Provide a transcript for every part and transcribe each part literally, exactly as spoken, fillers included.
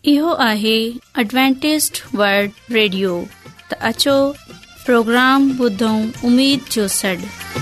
इहो आहे Adventist world radio. त अचो प्रोग्राम ॿुधूं उम्मीद जो सॾ।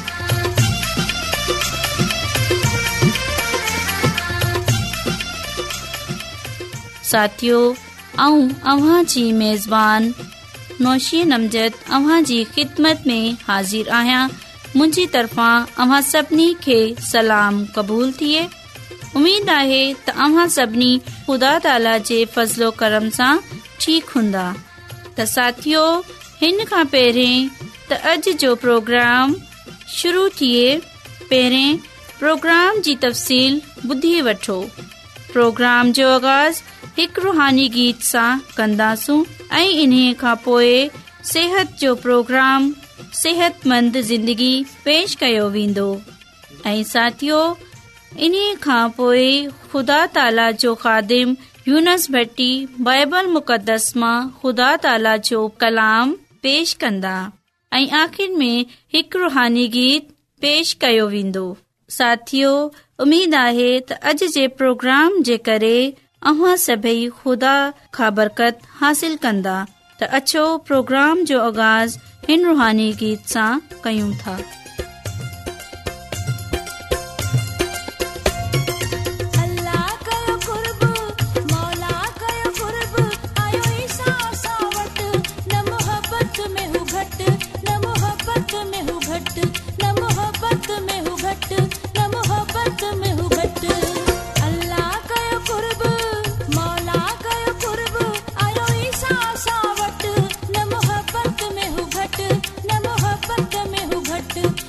साथियो, आऊं अव्हां जी मेज़बान नौशीन अमजद अव्हां जी ख़िदमत में हाज़िर आहियां। मुंहिंजी तरफ़ां अव्हां सभिनी खे सलाम क़बूल थिए। उम्मीद आहे त अव्हां सभिनी ख़ुदा ताला जे फज़लो करम सां ठीक हूंदा। त साथियो, हिन खां पहिरें त अॼु जो प्रोग्राम शुरू थिए पहिरें प्रोग्राम जी तफ़सील ॿुधी वठो। प्रोग्राम जो आगाज़ हिकु रूहानी गीत सां कंदासूं ऐं इन्हीअ खां पोइ सिहत जो प्रोग्राम सेहतमंद ज़िंदगी पेश कयो वेंदो। ऐं साथियो, इन्हीअ खां पोइ ख़ुदा ताला जो ख़ादिम यूनस भट्टी बाइबल मुक़दस मां ख़ुदा ताला जो कलाम पेश कंदा ऐं आख़िर में हिकु रूहानी गीत पेश कयो वेंदो। साथियो, उम्मीद आहे त अॼु जे प्रोग्राम जे करे अव्हां सभई ख़ुदा खां बरकत हासिल कंदा। त अचो प्रोग्राम जो आगाज़ हिन रूहानी गीत सां कयूं था। घट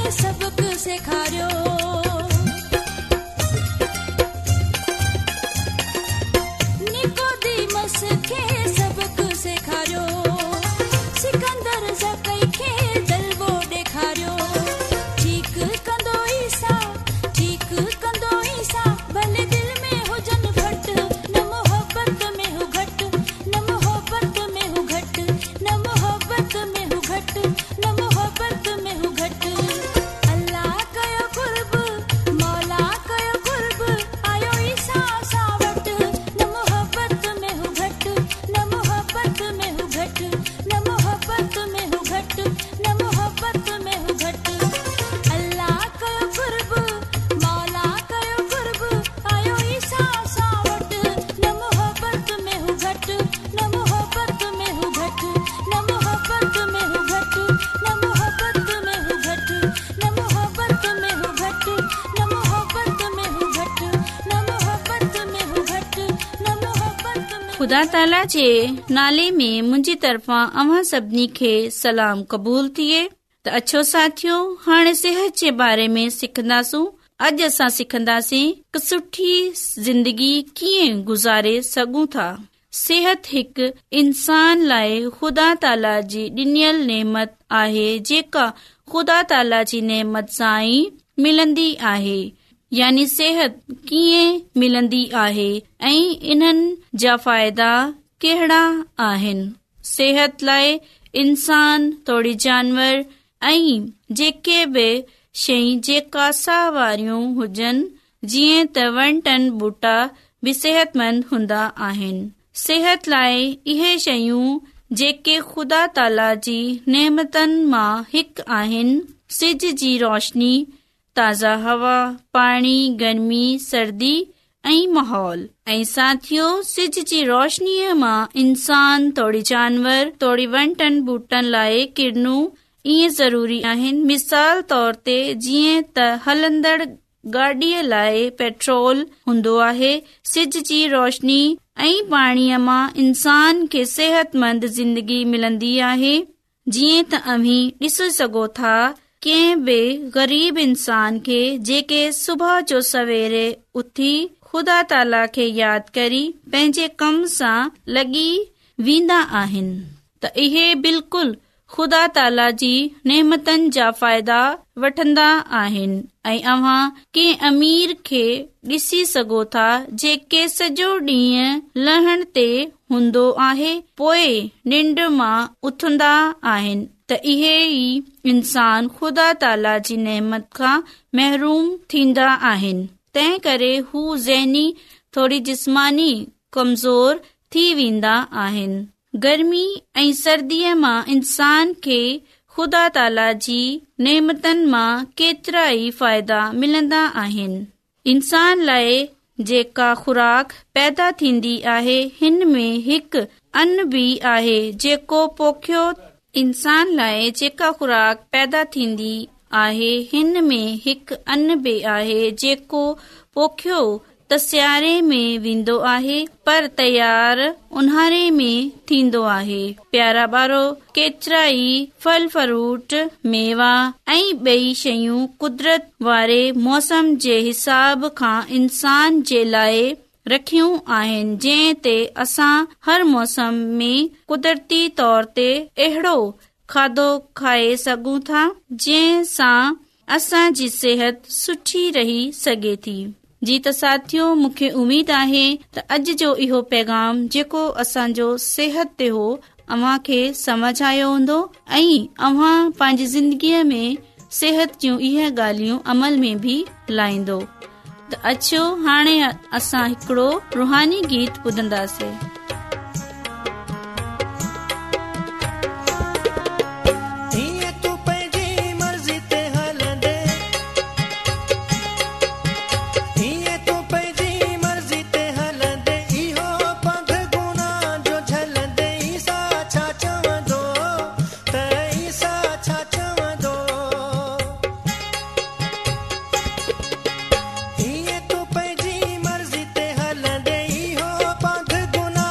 सबक सेखारियो। निकोदीमस खे सबक सेखारियो। सिकंदर ज़कई खे जलवो ॾेखारियो। ठीक कंदो ईसा, ठीक कंदो ईसा, भले दिल में हुजन घट, न मोहब्बत में हु घट, न मोहब्बत में हु घट, न मोहब्बत में हु घट, न मोहब्बत में हु घट। अल्लाह कयो कुर्ब, मौला कयो कुर्ब, आयो ईसा सां वट, न मोहब्बत में हु घट, न मोहब्बत में हु घट, न मोहब्बत में हु घट, न मोहब्बत में हु घट। अल्लाह कयो कुर्ब, मौला कयो कुर्ब, आयो ईसा सां वट, न मोहब्बत में हु घट, न मोहब्बत में हु घट, न मोहब्बत में हु घट, न मोहब्बत में हु घट, न मोहब्बत में हु घट, न मोहब्बत में हु घट, न मोहब्बत में हु घट, न मोहब्बत में। ख़ुदा ताला जे नाले में मुंहिंजी तरफ़ां अव्हां सभिनी खे सलाम क़बूल थिए। त अछो साथियो, हाणे सिहत जे बारे में सिखंदासूं। अॼु असां सिखंदासीं कि सुठी ज़िंदगी कीअं गुज़ारे सघूं था। सिहत हिकु इंसान लाइ ख़ुदा ताला जी ॾिनियल नेमत आहे, जेका ख़ुदा ताला जी नेमत सां ई मिलंदी आहे। यानी सिहत कीअं मिलंदी आहे ऐं इन्हनि जा फ़ाइदा कहिड़ा आहिनि। सिहत लाइ इंसान तोड़ी जानवर ऐं जेके बि शयूं जेका साह वारियूं हुजनि, जीअं त वण टन ॿूटा बि सेहतमंद हूंदा आहिनि। सिहत लाइ इहे शयूं जेके ख़ुदा ताला जी नेमतनि मां हिकु आहिनि, सिज जी रोशनी, ताज़ा हवा, पाणी, गर्मी, सर्दी ऐं माहौल। ऐं साथियो, सिज जी रोशनीअ मां इंसान तोड़ी जानवर तोड़ी वण टन ॿूटनि लाइ किरणूं ईअं ज़रूरी आहिनि। मिसाल तौर ते जीअं त हलंदड़ गाॾीअ लाइ पेट्रोल हूंदो आहे, सिज जी रोशनी ऐं पाणीअ मां इंसान खे सेहतमंद ज़िंदगी मिलंदी आहे। जीअं त अव्हीं ॾिसी सघो था, कंहिं बि ग़रीब इंसान खे जेके सुबुह जो सवेरे उथी ख़ुदा ताला खे यादि करी पंहिंजे कम सां लॻी वेंदा आहिनि, त इहे बिल्कुलु ख़ुदा ताला जी नेमतनि जा फ़ाइदा वठंदा आहिनि। ऐं अव्हां कंहिं अमीर खे ॾिसी सघो था, जेके सॼो ॾींहुं लहण ते हूंदो आहे, पोइ निंड मां उथंदा आहिनि, त इहे ई इंसान ख़ुदा ताला जी नेमत खां महरूम थींदा आहिनि। तंहिं करे हू ज़हनी थोड़ी जिस्मानी कमज़ोर थी वेंदा आहिनि। गर्मी ऐं सर्दीअ मां इंसान खे ख़ुदा ताला जी नेमतनि मां केतिरा ई फ़ाइदा मिलंदा आहिनि। इंसान लाइ जेका खुराक पैदा थींदी आहे, हिन में हिकु अन्न बि आहे जेको पोखियो इंसान लाइ जेका खुराक पैदा थींदी आहे, हिन में हिकु अन्न बि आहे जेको पोखियो त सियारे में वेंदो आहे, पर तयार ऊन्हारे में थींदो आहे। प्यारा ॿारो, केतिरा ई फल फ्रूट, मेवा ऐं ॿई शयूं कुदरत वारे मौसम जे हिसाब खां इंसान जे लाइ रखियूं आहिनि, जंहिं ते असां हर मौसम में कुदरती तौर ते अहिड़ो खाधो खाए सघूं था, जंहिं सां असांजी सिहत सुठी रही सघे थी। जी त साथियो, मूंखे उमेद आहे त अॼु जो इहो पैगाम जेको असांजो सिहत ते हो, अव्हां खे समझ आयो हूंदो ऐं अव्हां पंहिंजी ज़िंदगीअ में सिहत जूं इहे ॻाल्हियूं अमल में बि लाईंदो। त अचो हाणे असां हिकिड़ो रुहानी गीत ॿुधंदासीं। हीअं तूं पंहिंजी मर्ज़ी ते हलंदे इहो पंध गुनाह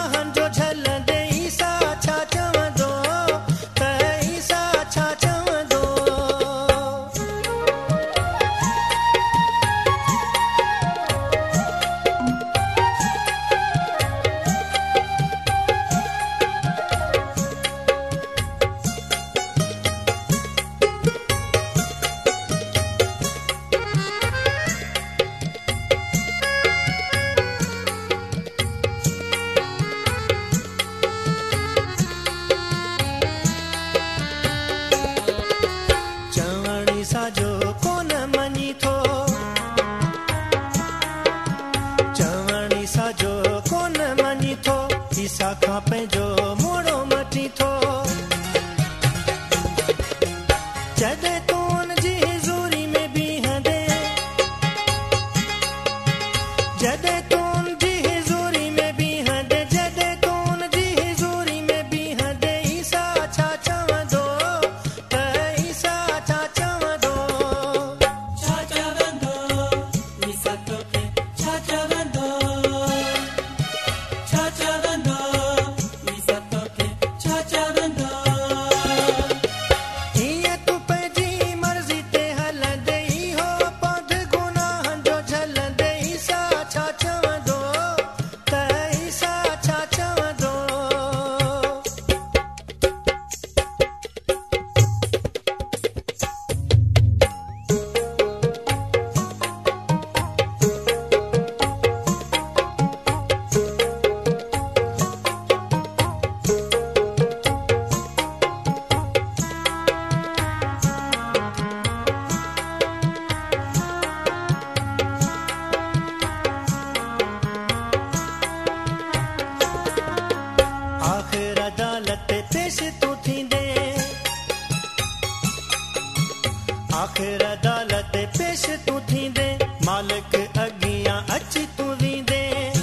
अदालत पेश तूं थींदे, मालिक अॻियां अची तूं वींदे,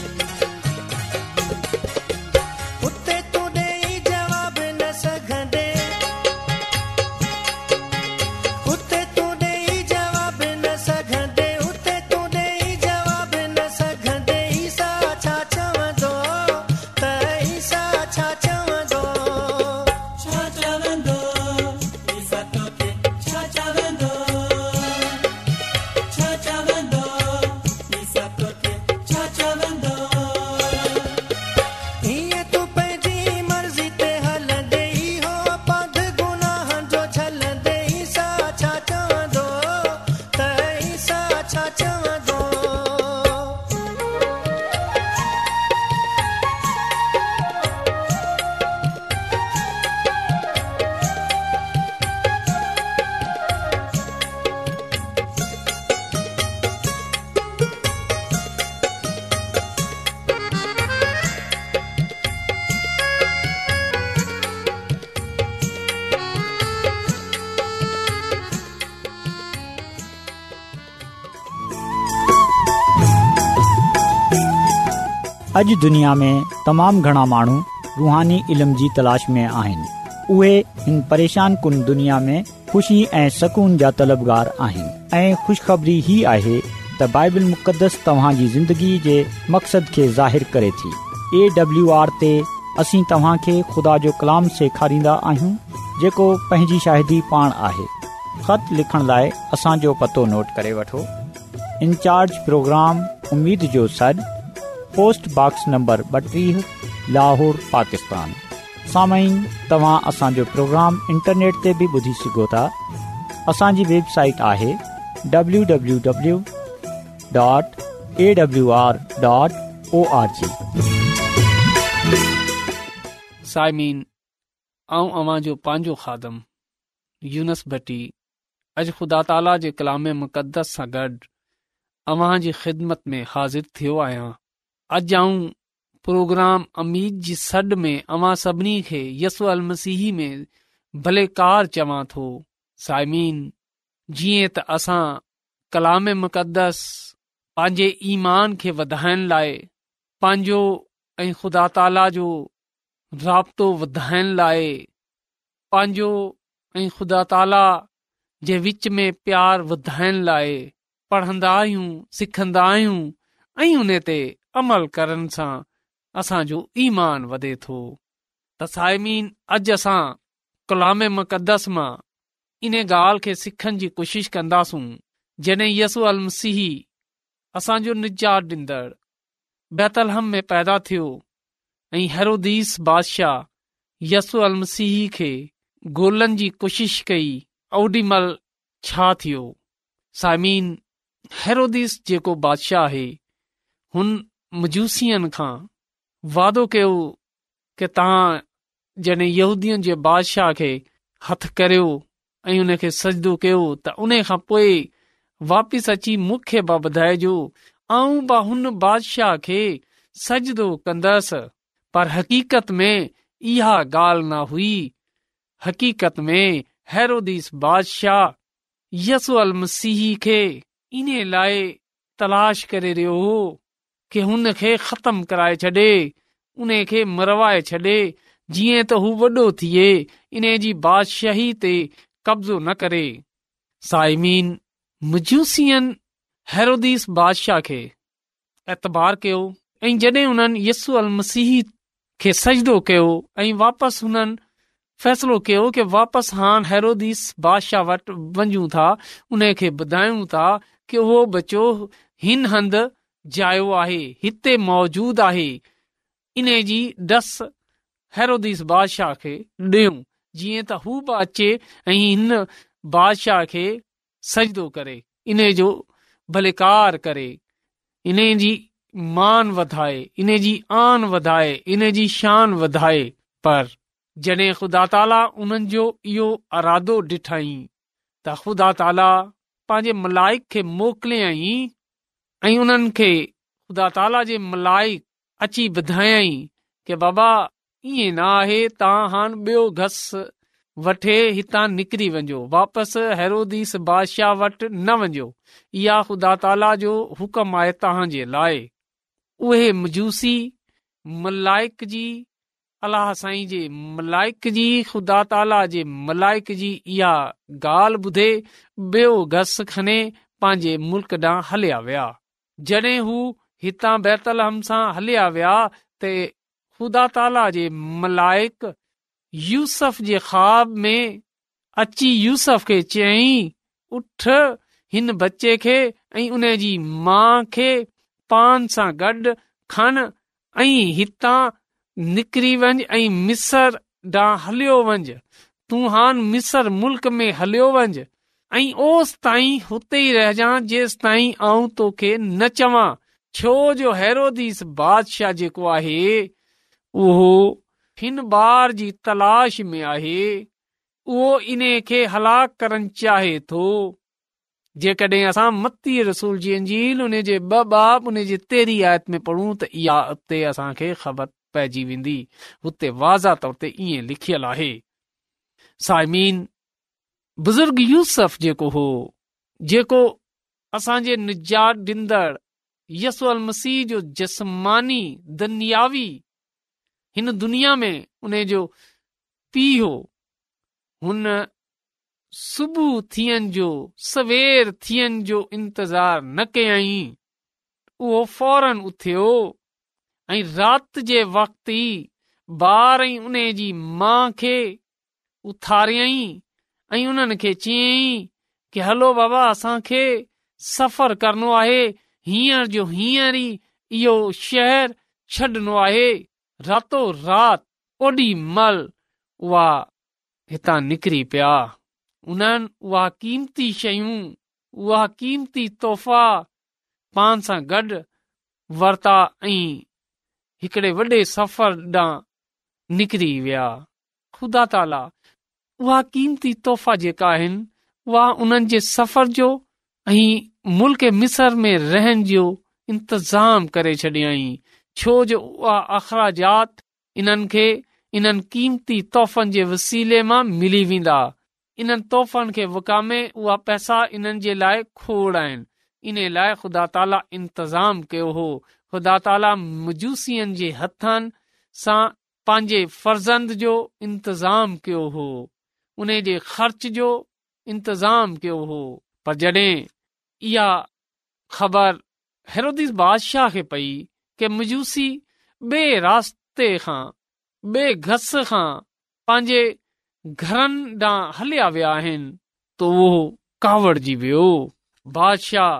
उते तूं ॾेई जवाब न सघंदे, उते तूं ॾेई जवाब न सघंदे, उते तूं ॾेई जवाब न सघंदे। ईसा छा चवंदो त ईसा छा चवंदो, छा चवंदो ईसा तोखे छा चवंदो, छा चवंदो ईसा तोखे छा चवंदो। हीअं तूं पंहिंजी मर्ज़ी ते हलंदे, इहो पंध गुनाहनि जो झलंदे। ईसा छा चवंदो त ईसा छा चवंदो। अॼु दुनिया में तमामु घणा माण्हू रूहानी इल्म जी तलाश में आहिनि। उहे हिन परेशान कुन दुनिया में ख़ुशी ऐं सकून जा तलबगार आहिनि ऐं ख़ुशख़बरी ही आहे त बाइबल मुक़दस तव्हां जी ज़िंदगी जे मक़सद खे ज़ाहिर करे थी। ए डब्ल्यू आर ते असीं तव्हां खे ख़ुदा जो कलाम सेखारींदा आहियूं जेको पंहिंजी शाहिदी पाण आहे। ख़त लिखण लाइ असांजो पतो नोट करे वठो। इंचार्ज प्रोग्राम उम्मीद जो सॾ, पोस्ट बॉक्स नंबर ॿटीह, लाहौर, पाकिस्तान। सामाईन, तव्हां असांजो प्रोग्राम इंटरनेट ते बि ॿुधी सघो था। असांजी वेबसाइट आहे W W W dot A W R dot O R G. साइमीन, आऊं अवां जो पंहिंजो ख़ादम यूनस भट्टी अॼु ख़ुदा ताला जे कलाम मुक़दस सां गॾु अव्हां जी ख़िदमत में हाज़िर थियो आहियां। अॼु आऊं प्रोग्राम अमीद जी सॾ में अव्हां सभिनी खे यसू अल मसीह में भलेकार चवां थो। साइमीन, जीअं त असां कलाम मुक़दस पंहिंजे ईमान खे वधाइण लाइ, पंहिंजो ऐं ख़ुदा ताला जो राब्तो वधाइण लाइ, पंहिंजो ऐं ख़ुदा ताला जे विच में प्यार वधाइण लाइ पढ़ंदा आहियूं, सिखंदा आहियूं ऐं उन ते अमल करण सां असांजो ईमान वधे थो। त साइमीन, अॼु असां कलाम मुक़दस मां इन ॻाल्हि खे सिखण जी कोशिश कंदासूं जॾहिं यसू अल मसीह असांजो निजात ॾींदड़ बैतलहम में पैदा थियो ऐं हेरोदीस बादशाह यसू अल मसीह खे ॻोल्हण जी कोशिश कई। ओॾीमहिल छा थियो? साइमीन, हेरोदीस जेको बादशाह आहे हुन मजूसियन खां वादो कयो कि तव्हां जॾहिं यहूदियुनि जे बादशाह खे हथ करियो ऐं उन खे सजदो कयो त उन खां पोइ वापसि अची मूंखे बि ॿुधाइजो, आऊं बि हुन बादशाह खे सजदो कंदसि। पर हक़ीक़त में इहा ॻाल्हि न हुई। हक़ीक़त में हेरोदीस बादशाह यसू अल मसीह खे इन लाइ तलाश करे रहियो हो कि हुन खे ख़तम कराए छॾे, उन खे मरवाए छॾे, जीअं त हू वॾो थिए इन जी बादशाही ते कब्ज़ो न करे। साइमीन, मजूसियन हेरोदीस बादशाह खे एतबार कयो ऐं जॾहिं उन्हनि यसू अल मसीह खे सजदो कयो ऐं वापसि हुननि फ़ैसिलो कयो कि वापसि हाणे हेरोदीस बादशाह वटि वञूं था, उन खे ॿुधायूं था कि उहो बचो हिन हंधि जायो आहे, हिते मौजूद आहे। इन जी डस हेरोदीस बादशाह खे ॾियूं जीअं त हू बि अचे ऐं हिन बादशाह खे सजदो करे, इन जो भलेकार करे, इन जी मान वधाए, इन जी आन वधाए, इन जी शान वधाए। पर जॾहिं ख़ुदा ताला उन्हनि जो इहो अरादो ॾिठई त ख़ुदा ताला पंहिंजे मलाइक खे मोकिलियई ऐं उन्हनि खे ख़ुदा ताला जे मलाइक अची ॿुधायई कि बाबा ईअं न आहे, तव्हां हाणे ॿियो घस वठे हितां निकिरी वञो, वापसि हेरोदीस बादशाह वटि न वञो। इहा ख़ुदा ताला जो हुकम आहे तव्हां जे लाइ। उहे मजूसी मलाइक जी अलाह साईं जे मलाइक जी ख़ुदा ताला जे मलाइक जी इहा ॻाल्हि ॿुधे ॿियो घस खणे पंहिंजे मुल्क ॾांहुं हलिया विया। जॾहिं हू हितां बैतलहम सां हलिया विया त ख़ुदा ताला जे मलाइक यूसुफ जे ख़्वाब में अची यूसुफ खे चयईं, उठ हिन बच्चे खे ऐं उन जी माउ खे पान सां गॾु खण ऐं हितां निकिरी वञ ऐं मिस्र ॾांहुं हलियो वञ। तूं हान मिस्र मुल्क में हलियो वञ ऐं ओस ताईं हुते ई रहिजां जेसि ताईं आऊं तोखे न चवां, छो जो हेरोदीस बादशाह जेको आहे उहो हिन ॿार जी तलाश में आहे। उहो इन खे हलाक करण चाहे थो। जेकॾहिं असां मत्ती रसूल जी इंजील उन जे ॿ बाब उन जे तेरहीं आयत में पढ़ूं त इहा उते असांखे ख़बर पइजी वेंदी। हुते वाज़ा तौर ते ईअं लिखियल आहे। साइमीन, बुज़ुर्ग यूसुफ जेको हो, जेको असांजे निजात ॾींदड़ यसू अल मसीह जो जस्मानी दुनियावी हिन दुनिया में उन जो पीउ हो, हुन सुबुह थियण जो सवेर थियण जो इंतज़ार न कयईं। उहो फौरन उथियो ऐं राति जे वक़्त ई ॿार ऐं उन जी माउ खे उथारियईं ऐं उन्हनि खे चयईं कि हलो बाबा, असांखे सफ़र करणो आहे, हींअर जो हींअर ई इहो शहर छॾणो आहे। रातो राति ओॾी महिल उहा हितां निकिरी पिया। उन्हनि उहा क़ीमती शयूं, उहा क़ीमती तोहफ़ा पाण सां गॾु वरिता ऐं हिकिड़े वॾे सफ़र ॾांहुं निकिरी विया। ख़ुदा ताला उहा क़ीमती तोहफ़ा जेका आहिनि उहा उन्हनि जे सफ़र जो ऐं मुल्क मिस्र में रहण जो इंतज़ाम करे छॾियईं, छो जो उहा अख़राजात इन्हनि खे इन्हनि क़ीमती तोहफ़नि जे वसीले मां मिली वेंदा। इन्हनि तोहफ़नि खे विकामे उहा पैसा इन्हनि जे लाइ खोड़ आहिनि। इन लाइ ख़ुदा ताला इंतज़ाम कयो हो। ख़ुदा ताला मजूसियनि जे हथनि सां पंहिंजे फर्ज़ंद जो इंतज़ाम कयो हो, उन जे ख़र्च जो इंतज़ाम कयो हो। पर जॾहिं इहा ख़बर हेरोदिस बादशाह खे पई कि मजूसी ॿिए रास्ते खां ॿिए घस खां पंहिंजे घरनि ॾांहुं हलिया विया आहिनि त उहो कावड़जी वियो। बादशाह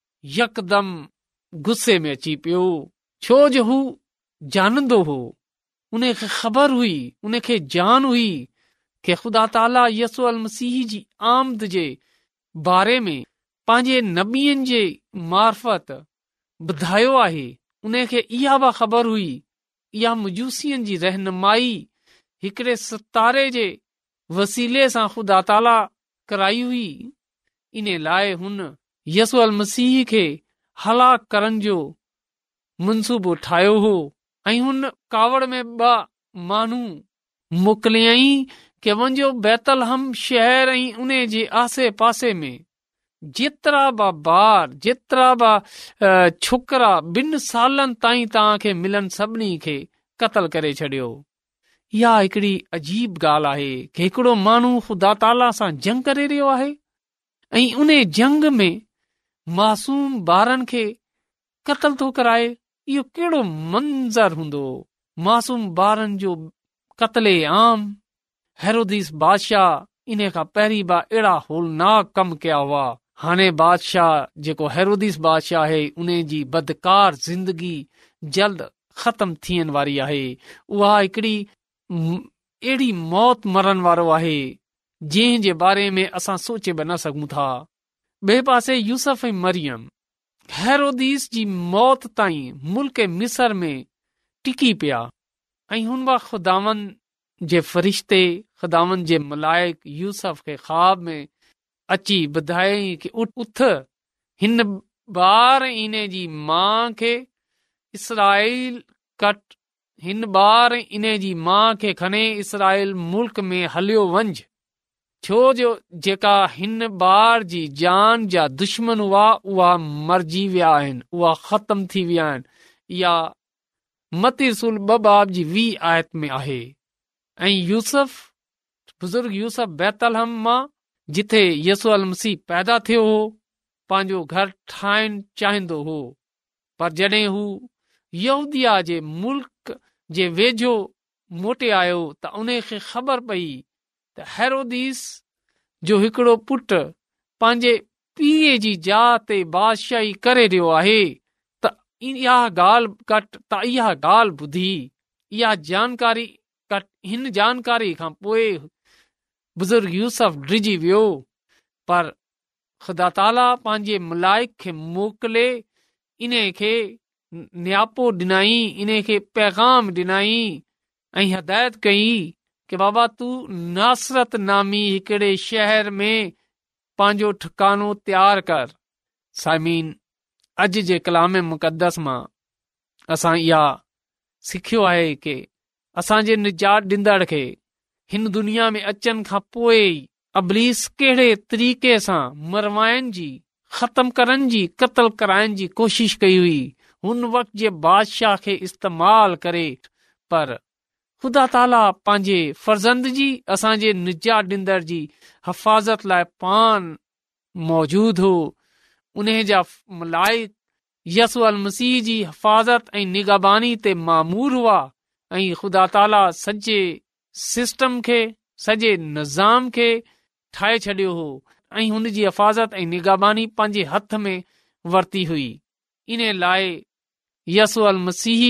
यकदम गुस्से में अची पियो, छो जो हू जानंदो हो, उन खे ख़बर हुई, उन खे जान हुई कि ख़ुदा ताला यसू अल मसीह जी आमद जे बारे में पंहिंजे नबियनि जे मार्फत ॿुधायो आहे। उन खे इहा बि ख़बर हुई, इहा मजूसियनि जी रहनुमाई हिकिड़े सितारे जे वसीले सां ख़ुदा ताला कराई हुई। इन लाइ हुन यसू अल मसीह खे हलाक करण जो मनसूबो ठाहियो हो ऐं हुन कावड़ में ॿ माण्हू मोकिलियईं कि वञो बैतलहम शहर ऐं उन जे आसे पासे में जेतिरा बि ॿार, जेतिरा बि छोकिरा ॿिनि सालनि ताईं तव्हांखे मिलनि, सभिनी खे क़तल करे छॾियो। इहा हिकिड़ी अजीब ॻाल्हि आहे कि हिकिड़ो माण्हू ख़ुदा ताला सां जंग करे रहियो आहे ऐं उन जंग में मासूम ॿारनि खे क़तल थो कराए। इहो कहिड़ो मंज़र हूंदो, मासूम ॿारनि जो क़तले आम। हेरोदिस बादशाह इन खां पहिरीं बि अहिड़ा होलनाक कम कया हुआ। हाणे बादशाह जेको हेरोदिस बादशाह आहे उन जी बदकार ज़िंदगी जल्द ख़तम थियण वारी आहे। उहा हिकिड़ी अहिड़ी मौत मरण वारो आहे जंहिं जे बारे में असां सोचे बि न सघूं था। ॿिए पासे यूसुफ ऐं मरियम हेरोदिस जी मौत ताईं मुल्क मिस्र में टिकी पिया ऐं हुन वक़्तु ख़ुदावन जे फ़रिश्ते, ख़ुदावन जे मलाइक यूसुफ खे ख़्वाब में अची ॿुधाई कि उठ उथ हिन ॿार इने जी माउ खे इसराइल कट हिन ॿार इन जी मां खे खणे इसराइल मुल्क में हलियो वंझ, छो जो जेका हिन ॿार जी जान जा दुश्मन हुआ उहा मरजी विया आहिनि, उहा ख़तम थी विया आहिनि। या मती रसूल ॿ बाब जी वी आयत में आहे। ऐं यूसुफ बुज़ुर्ग यूसुफ बैतलहम मां जिथे यसू अल मसीह पैदा थियो हो पंहिंजो घर ठाहिण चाहींदो हो, पर जॾहिं हू यहूदिया जे मुल्क जे वेझो मोटे आयो त उन खे ख़बर पई त हेरोदीस जो हिकिड़ो पुटु पंहिंजे पीउ जी जाइ ते बादशाही करे रहियो आहे त इहा ॻाल्हि कट त इहा ॻाल्हि ॿुधी इहा जानकारी कट हिन जानकारी खां पोइ बुज़ुर्ग यूसुफ डिॼी वियो। पर ख़ुदा ताला पंहिंजे मलाइक खे मोकिले इन खे न्यापो ॾिनई, इन खे पैगाम ॾिनई ऐं हिदायत कई कि बाबा तू नासरत नामी हिकिड़े शहर में पंहिंजो ठिकानो तयार कर। साइमीन, अॼु जे कलाम मुक़दस मां असां इहा सिखियो आहे कि असांजे निजात ॾींदड़ खे हिन दुनिया में अचनि खां पोइ अबलीस कहिड़े तरीक़े सां मरवाइण जी, ख़तम करण जी, क़त्ल कराइण जी कोशिश कई हुई हुन वक़्त जे बादशाह खे इस्तेमाल करे। पर ख़ुदा ताला पंहिंजे फर्ज़ंद जी, असांजे निजात ॾींदड़ जी हिफ़ाज़त लाइ पान मौजूद हो। उन जा मलाइक यसू अल मसीह जी हिफ़ाज़त ऐं निगहबानी ते मामूर हुआ ऐं ख़ुदा ताला सॼे सिस्टम खे, सॼे निज़ाम खे ठाहे छॾियो हो ऐं हुन जी हिफ़ाज़त ऐं निगहबानी पंहिंजे हथ में वरिती हुई। इन लाइ यसू अल मसीह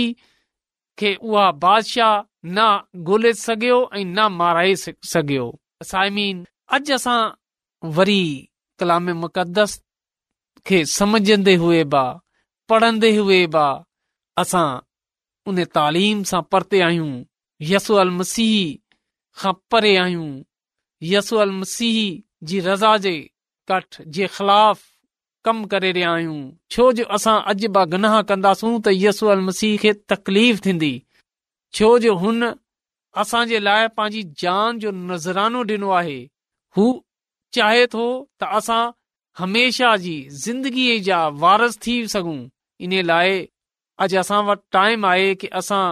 खे उहा बादशाह न ॻोल्हे सघियो ऐं न माराए सघियो। साइमीन, अॼु असां वरी कलाम मुक़दस खे समझंदे हुए बा, पढ़ंदे हुए बा, असां उन तालीम सां परते आहियूं, यसू अल मसीह खां परे आहियूं, यसू अल मसीह जी रज़ा जे कठ जे ख़िलाफ़ कम करे रहिया आहियूं। छो जो असां अॼु बा गुनाह कंदासूं त यसू अल मसीह खे तकलीफ़ थींदी, छो जो हुन असांजे लाइ पंहिंजी जान जो नज़रानो ॾिनो आहे। हू चाहे थो त असां हमेशा जी ज़िंदगीअ जा वारस थी सघूं। इन लाइ अॼु असां वटि टाइम आहे कि असां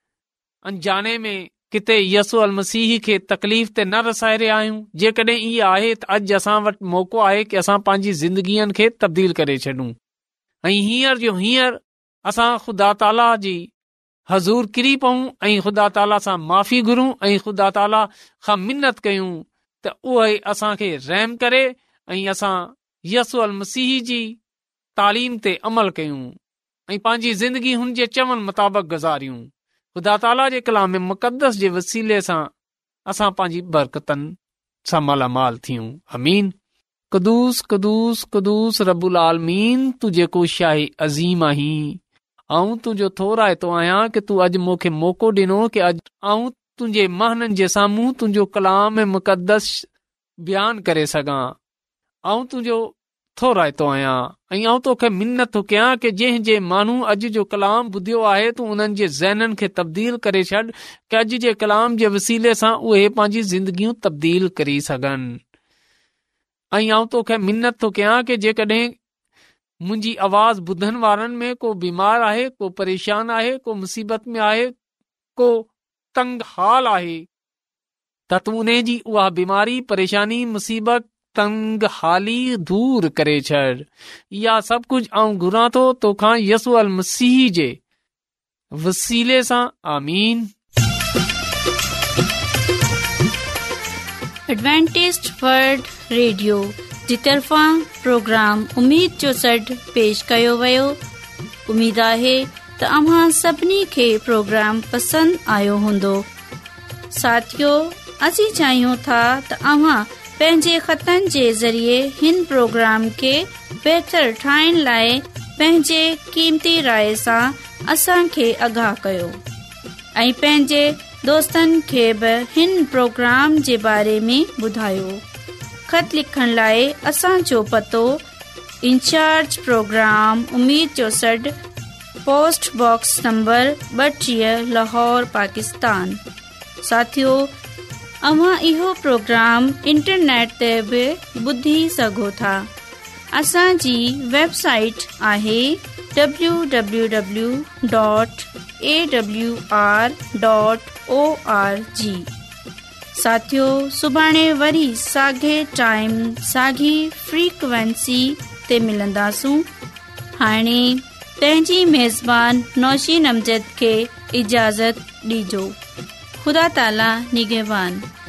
अनजाने में किथे यसू अल मसीह खे तकलीफ़ ते न रसाए रहिया आहियूं। जेकॾहिं इहा आहे त अॼु असां वटि मौक़ो आहे कि असां पंहिंजी ज़िंदगीअ खे तब्दील करे छॾूं ऐं हींअर जो हींअर असां ख़ुदा ताला जी हज़ूर किरी पऊं ऐं ख़ुदा ताला सां माफ़ी घुरूं ऐं ख़ुदा ताला खां मिन्नत कयूं त उहे असांखे रहम करे ऐं असां यसू अल मसीह जी तालीम ते अमल कयूं ऐं पंहिंजी ज़िंदगी हुन जे चवण मुताबिक़ गुज़ारियूं। ख़ुदा ताला जे कलाम मुक़दस जे वसीले सां असां पंहिंजी बरकतनि सां मालामाल थियूं। अमीन। क़ुदूस क़ुदूस क़ुदूस रब्बुल आलमीन, तू जेको शाही अज़ीम आहीं, आऊं तुंहिंजो थो रायतो आहियां कि तूं अॼु मूंखे मौक़ो ॾिनो कि अॼु आऊं तुंहिंजे महननि जे साम्हूं तुंहिंजो कलाम मुक़दस बयानु करे सघां। आऊं तुंहिंजो थो रायतो आहियां ऐं आऊं तोखे मिन्नत थो कयां कि जंहिं जे माण्हू अॼु जो कलाम ॿुधियो आहे तूं उन्हनि जे ज़हननि खे तब्दील करे छॾ कि अॼु जे कलाम जे वसीले सां उहे पंहिंजी ज़िंदगियूं तब्दील करी सघनि। ऐं आऊं तोखे मिन्नत थो कयां कि जेकॾहिं मुंहिंजी आवाज़ ॿुधण वारनि में को बीमार आहे, को परेशान आहे, को मुसीबत में आहे, को तंग हाल आहे, त तूं उन जी उहा बीमारी, परेशानी, मुसीबत, तंग हाली दूर करे छॾ। इहा सभु कुझु आऊं घुरां थो तोखां यसू अल मसीह जे वसीले सां। आमीन। एडवेंटिस्ट वर्ल्ड रेडियो जी तरफ़ां प्रोग्राम उमीद जो सॾु पेश कयो वियो। उमीद आहे त अव्हां सभिनी खे प्रोग्राम पसंदि आयो हूंदो। साथियो, असीं चाहियूं था त अव्हां पंहिंजे ख़तनि जे ज़रिए हिन प्रोग्राम खे बहितर ठाहिण लाइ पंहिंजे क़ीमती राय सां असांखे आगाह कयो ऐं पंहिंजे दोस्तनि खे बि हिन प्रोग्राम जे बारे में ॿुधायो। ख़त लिखण लाइ असांजो पतो इंचार्ज प्रोग्राम उमीद जो सॾु पोस्ट बॉक्स नंबर ॿटीह लाहौर पाकिस्तान। साथियो, अव्हां इहो प्रोग्राम इंटरनेट ते बि ॿुधी सघो था। असांजी वेबसाइट आहे W W W dot A W R dot O R G. साथियो, सुभाणे वरी साॻे टाइम साॻी फ्रीक्वेंसी ते मिलंदासूं। हाणे तंहिंजी मेज़बान नौशीन अमजद खे इजाज़त ॾिजो। ख़ुदा ताला निगहबान।